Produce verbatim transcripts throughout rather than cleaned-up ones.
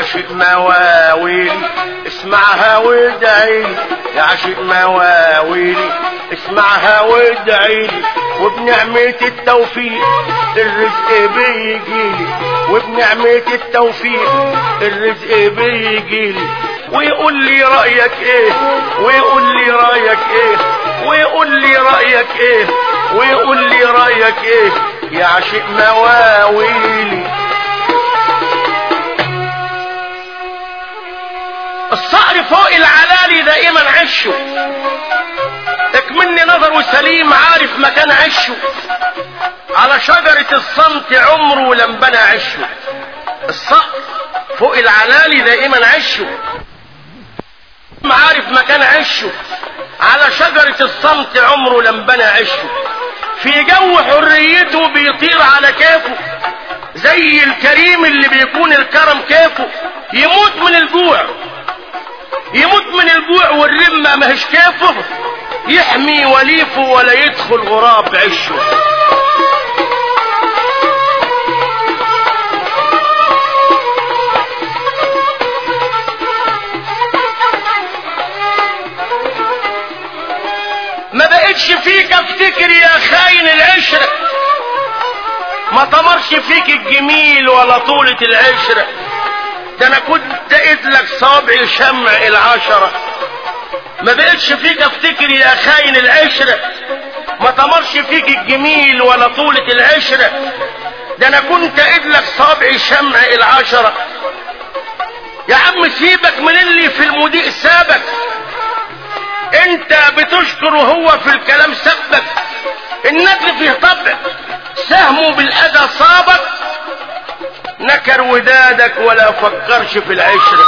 عاشق مواويلي اسمعها وادعيلي، يا عاشق مواويلي اسمعها وادعيلي، وبنعمة التوفيق الرزق بيجيلي، وبنعمة التوفيق الرزق بيجيلي. ويقول لي رأيك ايه، ويقول لي رأيك ايه، ويقول لي رأيك ايه، ويقول لي رأيك ايه يا عاشق مواويلي. الصقر فوق العلالي دائما عشه، اكمني نظره سليم عارف مكان عشه، على شجرة الصمت عمره لم بنى عشه. الصقر فوق العلالي دائما عشه، عارف مكان عشه، على شجرة الصمت عمره لم بنى عشه. في جو حريته بيطير على كيفه، زي الكريم اللي بيكون الكرم كيفه. يموت من الجوع، يموت من الجوع والرمة ماهيش كيفه، يحمي وليفه ولا يدخل غراب عشه. ما بقتش فيك افتكر يا خاين العشرة، ما طمرش فيك الجميل ولا طولة العشرة، ده انا كنت اذلك صابعي شمع العشرة. ما بقتش فيك افتكر يا خاين العشرة، ما طمرش فيك الجميل ولا طولة العشرة، ده انا كنت اذلك صابعي شمع العشرة. يا عم سيبك من اللي في المضيء سابك، انت بتشكر وهو في الكلام سبك. النكر فيه طبع سهمه بالاذى صابك، نكر ودادك ولا فكرش في العشرة.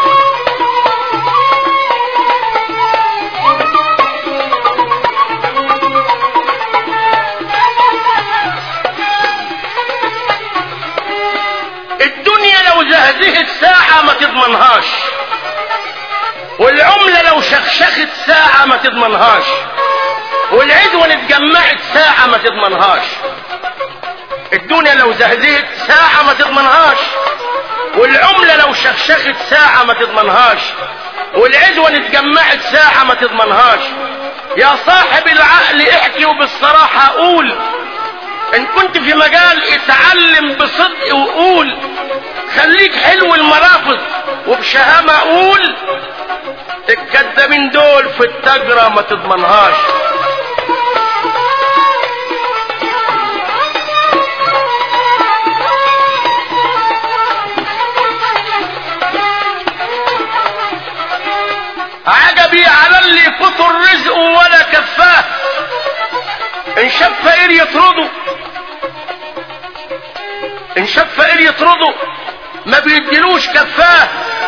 الدنيا لو زهزهت ساعة ما تضمنهاش، والعملة لو شخشخت ساعة ما تضمنهاش، والعدوة اتجمعت ساعة ما تضمنهاش. الدنيا لو زهزهت ساعة ما تضمنهاش، والعملة لو شخشخت ساعة ما تضمنهاش، والعدوة اتجمعت ساعة ما تضمنهاش. يا صاحب العقل احكي وبالصراحة قول، ان كنت في مجال اتعلم بصدق وقول، خليك حلو المرافض وبشهامة قول، الكدابين دول في التجرة ما تضمنهاش. عجبي على اللي كثر رزقه ولا كفاه، ان شاف فقير يطرده، ان شاف فقير يطرده ما بيديلوش كفاه،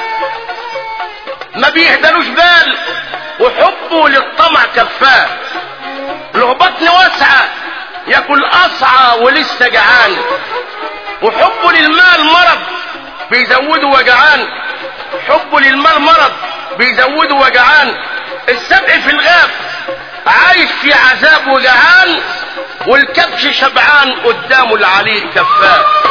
ما بيهدلوش بال، وحبه للطمع كفاه. له بطن واسعة ياكل قصعة ولسه جعان، وحبه للمال مرض بيزوده وجعان، حبه للمال مرض بيزوده وجعان. السبع في الغاب عايش في عذاب وجعان، والكبش شبعان قدامه العليل كفاه.